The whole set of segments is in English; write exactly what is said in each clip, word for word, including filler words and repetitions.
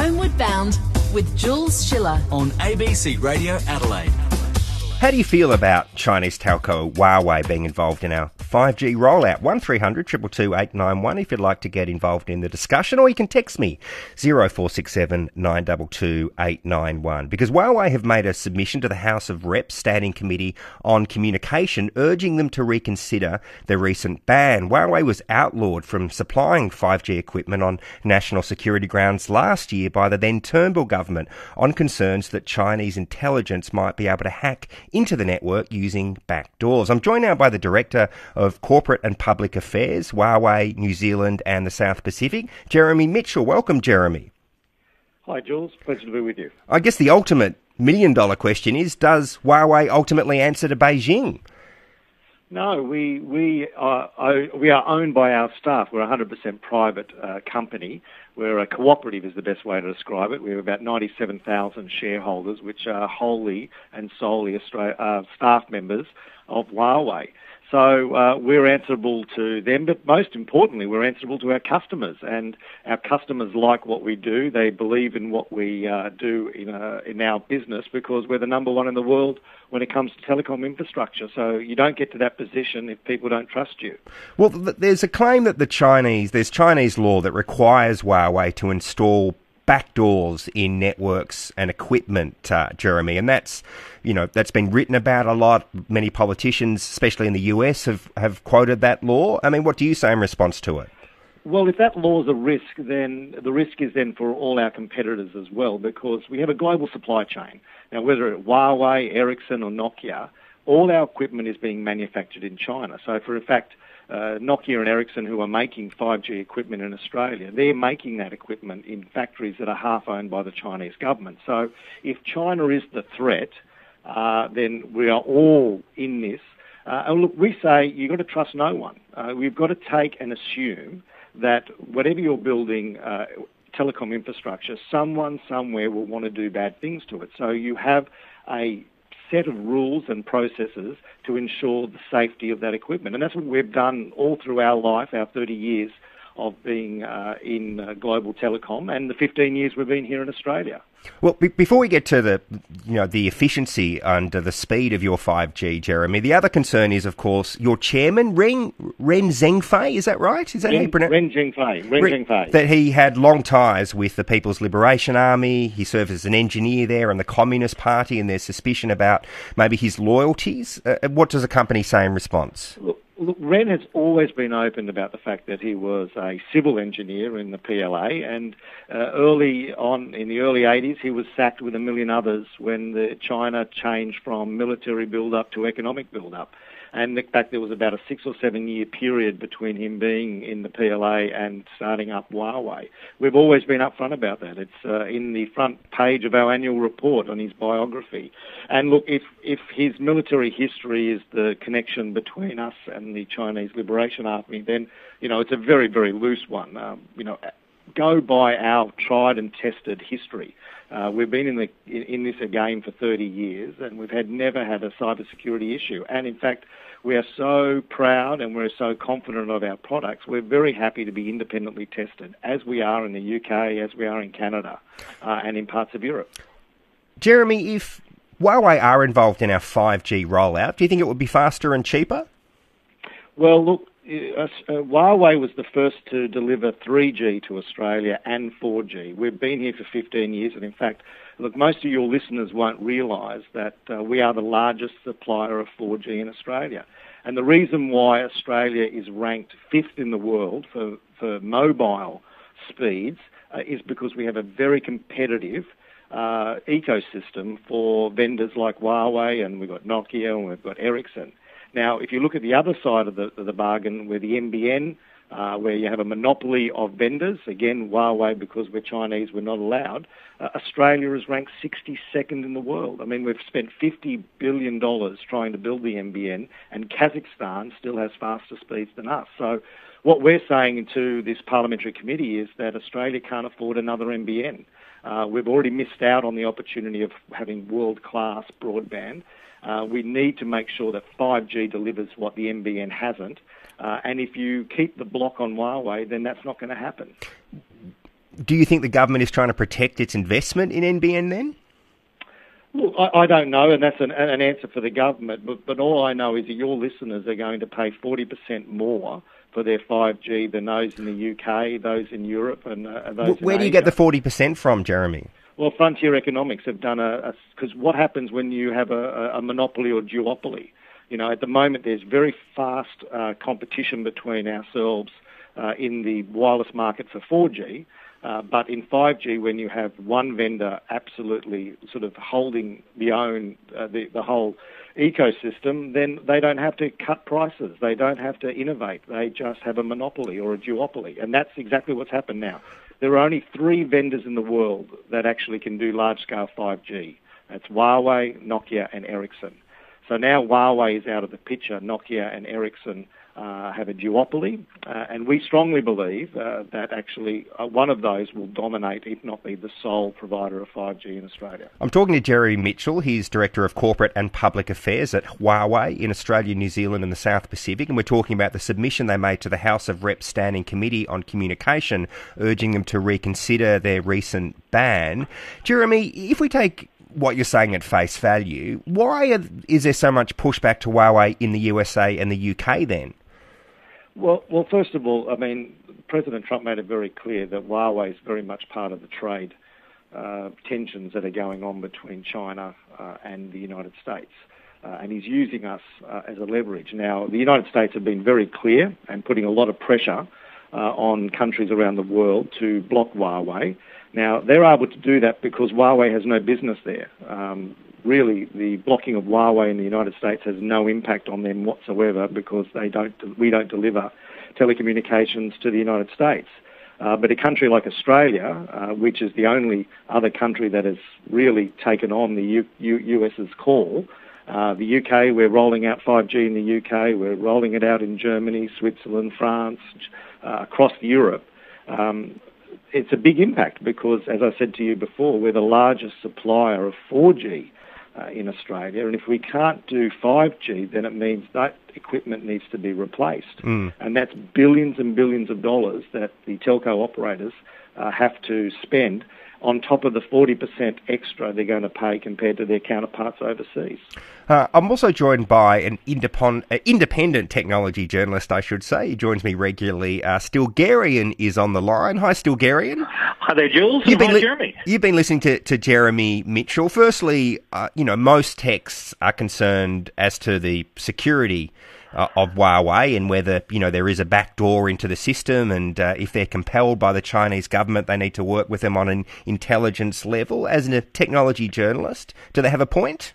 Homeward Bound with Jules Schiller on A B C Radio Adelaide. How do you feel about Chinese telco Huawei being involved in our five G rollout? one three hundred two two two eight nine one if you'd like to get involved in the discussion, or you can text me zero four six seven nine two two eight nine one, because Huawei have made a submission to the House of Reps Standing Committee on Communication urging them to reconsider their recent ban. Huawei was outlawed from supplying five G equipment on national security grounds last year by the then Turnbull government on concerns that Chinese intelligence might be able to hack into the network using backdoors. I'm joined now by the Director of Corporate and Public Affairs, Huawei, New Zealand and the South Pacific, Jeremy Mitchell. Welcome, Jeremy. Hi, Jules. Pleasure to be with you. I guess the ultimate million-dollar question is, does Huawei ultimately answer to Beijing? No, we we are we are owned by our staff. We're a one hundred percent private uh, company. We're a cooperative is the best way to describe it. We have about ninety-seven thousand shareholders, which are wholly and solely Australia, uh, staff members of Huawei. So uh, we're answerable to them, but most importantly, we're answerable to our customers. And our customers like what we do. They believe in what we uh, do in, uh, in our business, because we're the number one in the world when it comes to telecom infrastructure. So you don't get to that position if people don't trust you. Well, there's a claim that the Chinese, there's Chinese law that requires Huawei to install backdoors in networks and equipment, uh, Jeremy, and that's, you know, that's been written about a lot. Many politicians, especially in the U S, have, have quoted that law. I mean, what do you say in response to it? Well, if that law is a risk, then the risk is then for all our competitors as well, because we have a global supply chain. Now, whether it's Huawei, Ericsson or Nokia, all our equipment is being manufactured in China. So, for in fact, Uh, Nokia and Ericsson, who are making five G equipment in Australia, they're making that equipment in factories that are half owned by the Chinese government. So if China is the threat, uh, then we are all in this. Uh, and look, we say you've got to trust no one. Uh, we've got to take and assume that whatever you're building, uh, telecom infrastructure, someone somewhere will want to do bad things to it. So you have a set of rules and processes to ensure the safety of that equipment. And that's what we've done all through our life, our thirty years of being uh, in uh, global telecom, and the fifteen years we've been here in Australia. Well, be- before we get to the, you know, the efficiency and uh, the speed of your five G, Jeremy, the other concern is, of course, your chairman, Ren, Ren Zhengfei, is that right? Is that Ren, how you pronounce Ren Zhengfei. Ren Ren, Zhengfei. That he had long ties with the People's Liberation Army. He served as an engineer there in the Communist Party, and there's suspicion about maybe his loyalties. Uh, what does the company say in response? Look, Look, Ren has always been open about the fact that he was a civil engineer in the P L A, and uh, early on, in the early eighties, he was sacked with a million others when the China changed from military build-up to economic build-up. And in fact, there was about a six or seven year period between him being in the P L A and starting up Huawei. We've always been upfront about that. It's uh, in the front page of our annual report on his biography. And look, if, if his military history is the connection between us and the Chinese Liberation Army, then, you know, it's a very, very loose one. Um, you know, go by our tried and tested history. Uh, we've been in the in, in this game for thirty years, and we've had never had a cybersecurity issue. And in fact, we are so proud and we're so confident of our products. We're very happy to be independently tested, as we are in the U K, as we are in Canada, uh, and in parts of Europe. Jeremy, if Huawei are involved in our five G rollout, do you think it would be faster and cheaper? Well, look, uh, uh, Huawei was the first to deliver three G to Australia and four G. We've been here for fifteen years, and in fact, look, most of your listeners won't realise that uh, we are the largest supplier of four G in Australia. And the reason why Australia is ranked fifth in the world for, for mobile speeds uh, is because we have a very competitive uh, ecosystem for vendors like Huawei, and we've got Nokia and we've got Ericsson. Now, if you look at the other side of the, of the bargain, where the N B N, uh, where you have a monopoly of vendors, again, Huawei, because we're Chinese, we're not allowed, uh, Australia is ranked sixty-second in the world. I mean, we've spent fifty billion dollars trying to build the N B N, and Kazakhstan still has faster speeds than us. So what we're saying to this parliamentary committee is that Australia can't afford another N B N. Uh, we've already missed out on the opportunity of having world-class broadband. Uh, we need to make sure that five G delivers what the N B N hasn't. Uh, and if you keep the block on Huawei, then that's not going to happen. do you think the government is trying to protect its investment in N B N then? Look, I, I don't know, and that's an, an answer for the government, but, but all I know is that your listeners are going to pay forty percent more for their five G than those in the U K, those in Europe, and uh, those Where in do you Asia. get the forty percent from, Jeremy? Well, Frontier Economics have done a... Because what happens when you have a, a monopoly or duopoly? You know, at the moment there's very fast uh, competition between ourselves uh, in the wireless market for four G, uh, but in five G, when you have one vendor absolutely sort of holding the own uh, the, the whole ecosystem, then they don't have to cut prices, they don't have to innovate, they just have a monopoly or a duopoly, and that's exactly what's happened now. There are only three vendors in the world that actually can do large-scale five G. That's Huawei, Nokia, and Ericsson. So now Huawei is out of the picture. Nokia and Ericsson uh, have a duopoly, uh, and we strongly believe uh, that actually uh, one of those will dominate, if not be the sole provider of five G in Australia. I'm talking to Jerry Mitchell. He's Director of Corporate and Public Affairs at Huawei in Australia, New Zealand and the South Pacific, and we're talking about the submission they made to the House of Reps Standing Committee on Communication, urging them to reconsider their recent ban. Jeremy, if we take what you're saying at face value, why is there so much pushback to Huawei in the U S A and the U K then? Well, well, first of all, I mean, President Trump made it very clear that Huawei is very much part of the trade uh, tensions that are going on between China uh, and the United States. Uh, and he's using us uh, as a leverage. Now, the United States have been very clear and putting a lot of pressure uh, on countries around the world to block Huawei. Now, they're able to do that because Huawei has no business there. Um, really, the blocking of Huawei in the United States has no impact on them whatsoever because they don't, we don't deliver telecommunications to the United States. Uh, but a country like Australia, uh, which is the only other country that has really taken on the U- U- US's call, uh, the U K, we're rolling out five G in the U K, we're rolling it out in Germany, Switzerland, France, uh, across Europe. Um, it's a big impact because, as I said to you before, we're the largest supplier of four G uh, in Australia, and if we can't do five G, then it means that equipment needs to be replaced. Mm. And that's billions and billions of dollars that the telco operators uh, have to spend on top of the forty percent extra they're going to pay compared to their counterparts overseas. Uh, I'm also joined by an independ- uh, independent technology journalist, I should say. He joins me regularly. Uh, Stilgherrian is on the line. Hi, Stilgherrian. Hi there, Jules. You've been Hi, li- Jeremy. You've been listening to, to Jeremy Mitchell. Firstly, uh, you know, most techs are concerned as to the security Uh, of Huawei and whether, you know, there is a backdoor into the system, and uh, if they're compelled by the Chinese government, they need to work with them on an intelligence level. As a technology journalist, do they have a point?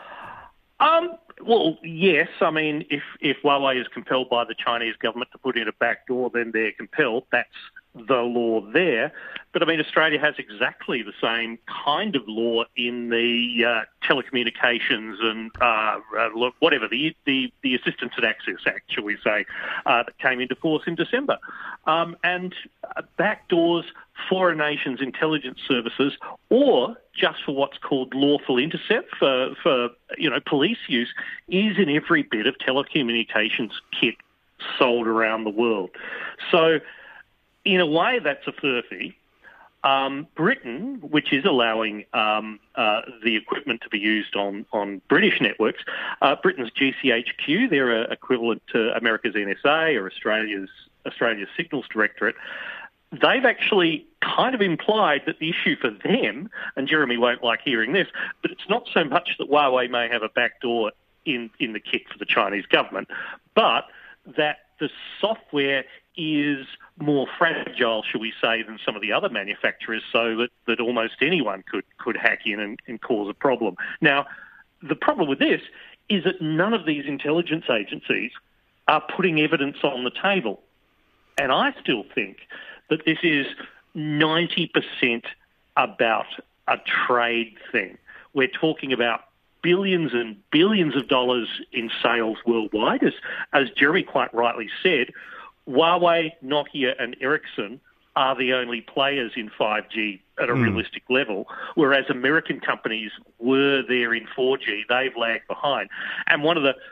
Um, well, yes. I mean, if, if Huawei is compelled by the Chinese government to put in a backdoor, then they're compelled. That's the law there. But, I mean, Australia has exactly the same kind of law in the uh, Telecommunications and uh, uh, whatever, the, the, the Assistance and Access Act, shall we say, uh, that came into force in December. Um, and uh, backdoors for a nation's intelligence services, or just for what's called lawful intercept for, for you know, police use, is in every bit of telecommunications kit sold around the world. So, in a way, that's a furphy. Um, Britain, which is allowing um, uh, the equipment to be used on, on British networks, uh, Britain's G C H Q, they're uh, equivalent to America's N S A or Australia's Australia's Signals Directorate. They've actually kind of implied that the issue for them, and Jeremy won't like hearing this, but it's not so much that Huawei may have a backdoor in, in the kit for the Chinese government, but that the software is more fragile, shall we say, than some of the other manufacturers, so that, that almost anyone could, could hack in and, and cause a problem. Now, the problem with this is that none of these intelligence agencies are putting evidence on the table. And I still think that this is ninety percent about a trade thing. We're talking about billions and billions of dollars in sales worldwide. As, as Jeremy quite rightly said, Huawei, Nokia and Ericsson are the only players in five G at a mm. realistic level, whereas American companies were there in four G. They've lagged behind. And one of the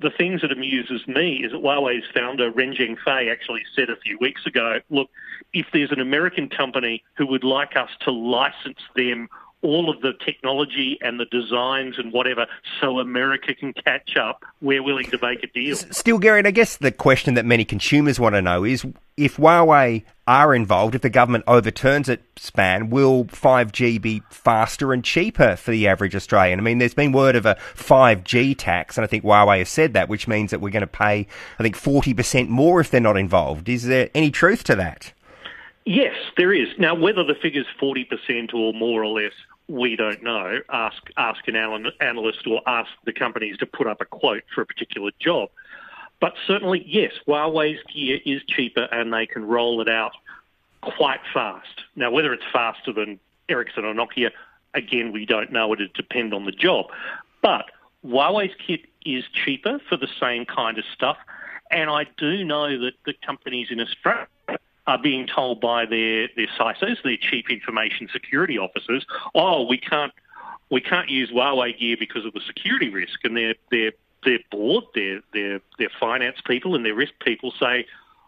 the things that amuses me is that Huawei's founder, Ren Zhengfei, actually said a few weeks ago, look, if there's an American company who would like us to license them all of the technology and the designs and whatever so America can catch up, we're willing to make a deal. Still, Gary, I guess the question that many consumers want to know is if Huawei are involved, if the government overturns its ban, will five G be faster and cheaper for the average Australian? I mean, there's been word of a five G tax, and I think Huawei has said that, which means that we're going to pay, I think, forty percent more if they're not involved. Is there any truth to that? Yes, there is. Now, whether the figure's forty percent or more or less, we don't know. Ask ask an analyst or ask the companies to put up a quote for a particular job. But certainly, yes, Huawei's gear is cheaper and they can roll it out quite fast. Now, whether it's faster than Ericsson or Nokia, again, we don't know. It would depend on the job. But Huawei's kit is cheaper for the same kind of stuff. And I do know that the companies in Australia are being told by their, their C I S Os, their Chief Information Security Officers, oh, we can't we can't use Huawei gear because of the security risk. And their their their board, their their their finance people and their risk people say,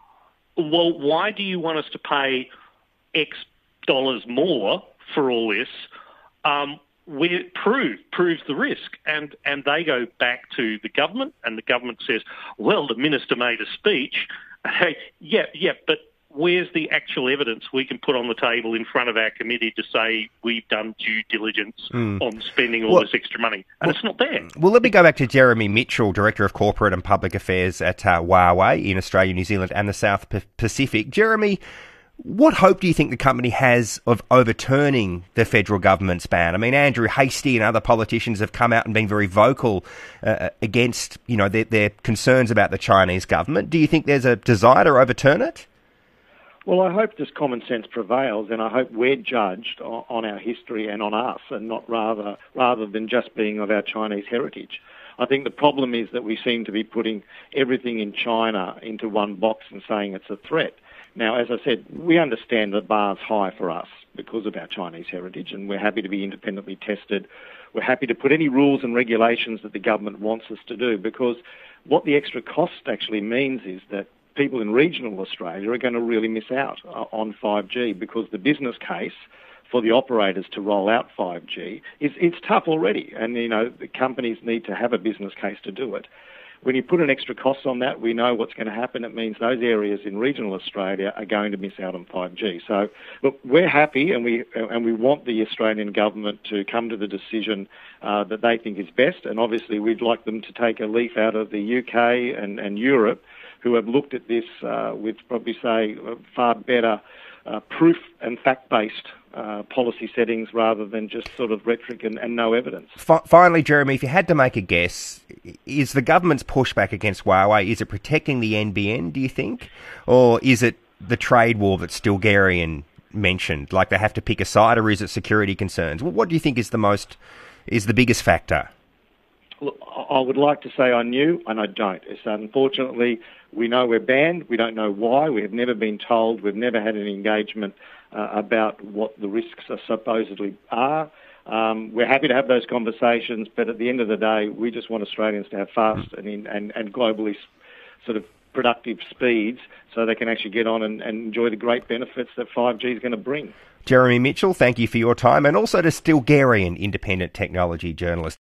well, why do you want us to pay X dollars more for all this? Um, we prove proves the risk, and and they go back to the government, and the government says, well, the minister made a speech. Hey, yeah, yeah, but where's the actual evidence we can put on the table in front of our committee to say we've done due diligence mm. on spending all well, this extra money? And well, it's not there. Well, let me go back to Jeremy Mitchell, Director of Corporate and Public Affairs at uh, Huawei in Australia, New Zealand and the South P- Pacific. Jeremy, what hope do you think the company has of overturning the federal government's ban? I mean, Andrew Hastie and other politicians have come out and been very vocal uh, against, you know, their, their concerns about the Chinese government. Do you think there's a desire to overturn it? Well, I hope just common sense prevails, and I hope we're judged on our history and on us, and not rather rather than just being of our Chinese heritage. I think the problem is that we seem to be putting everything in China into one box and saying it's a threat. Now, as I said, we understand the bar's high for us because of our Chinese heritage, and we're happy to be independently tested. We're happy to put any rules and regulations that the government wants us to do, because what the extra cost actually means is that people in regional Australia are going to really miss out uh, on five G, because the business case for the operators to roll out five G is it's tough already, and you know the companies need to have a business case to do it. When you put an extra cost on that, we know what's going to happen. It means those areas in regional Australia are going to miss out on five G. So, look, we're happy, and we and we want the Australian government to come to the decision uh, that they think is best. And obviously, we'd like them to take a leaf out of the U K and, and Europe, who have looked at this uh, with probably say far better uh, proof and fact-based uh, policy settings rather than just sort of rhetoric and, and no evidence. F- finally, Jeremy, if you had to make a guess, is the government's pushback against Huawei, is it protecting the N B N, do you think? Or is it the trade war that Stilgherrian mentioned, like they have to pick a side, or is it security concerns? What do you think is the most, is the biggest factor? Look, I would like to say I knew, and I don't. It's unfortunately, we know we're banned. We don't know why. We have never been told. We've never had any engagement uh, about what the risks are supposedly are. Um, we're happy to have those conversations, but at the end of the day, we just want Australians to have fast and in, and, and globally sort of productive speeds so they can actually get on and, and enjoy the great benefits that five G is going to bring. Jeremy Mitchell, thank you for your time, and also to Stilgherrian, independent technology journalist.